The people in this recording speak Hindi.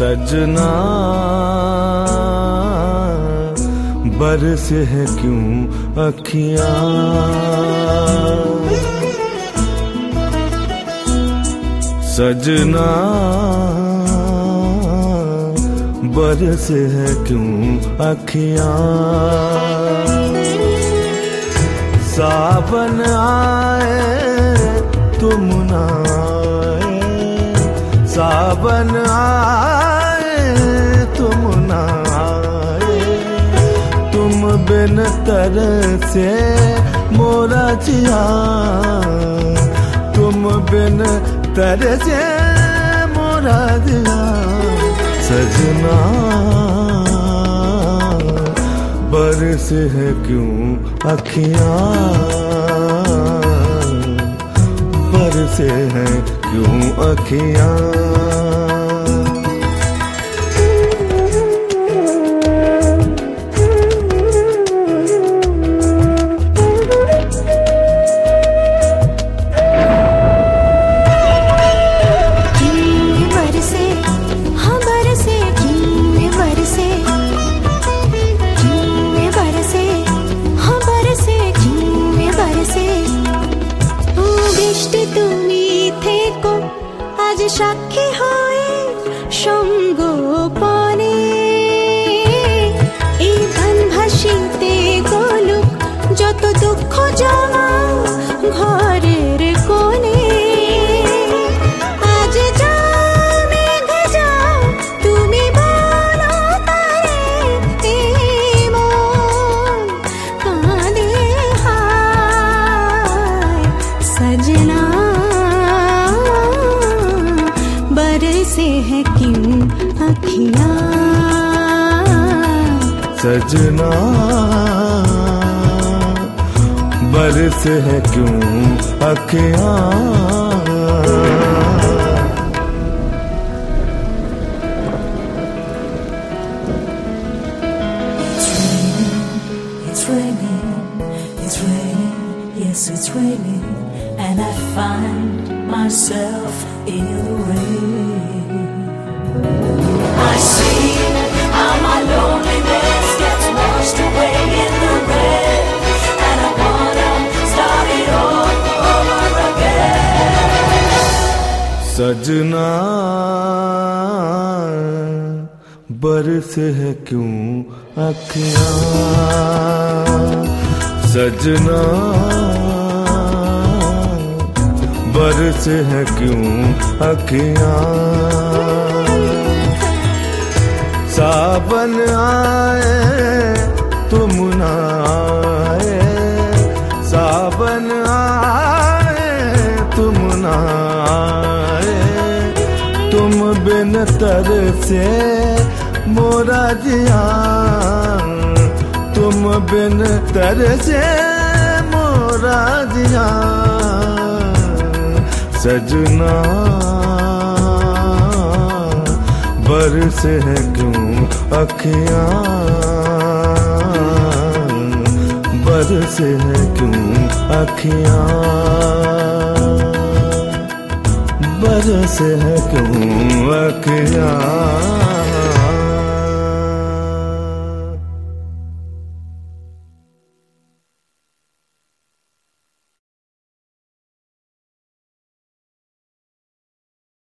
सजना बरसे है क्यों अखियाँ, सजना बरसे है क्यों अखियाँ। सावन आए तुम ना आए, सावन आए तुम ना आए, तुम बिन तरसे मोरा जिया, तुम बिन तरसे मोरा जिया। सजना बरसे है क्यों अखियाँ, बरसे है क्यों अखियाँ। সাক্ষী হয়ে সঙ্গোপনে এই গান ভাসিতে গলুক যত দুঃখ জমা ঘরের কোণে। আজ যাও মেঘে যাও তুমি বলো তারে, মন কাঁদে হায় সजना बरसे है क्यों अखियाँ, सजना बरसे है क्यों अखियाँ। It's raining, it's raining, yes it's raining, and I find myself in the rain. I see how my loneliness gets washed away in the rain, and I wanna start it all over again. सजना बरसे है क्यों अखियाँ, सजना बरसे है क्यों अखियाँ। सावन आए तुम ना आए, सावन आए तुम ना आए, तुम बिन तरसे मोरा जिया, तुम बिन तरसे मोरा जिया। सजना बरसे है क्यों अखियाँ, बरसे है क्यों अखियाँ, बरसे है क्यों अखियाँ।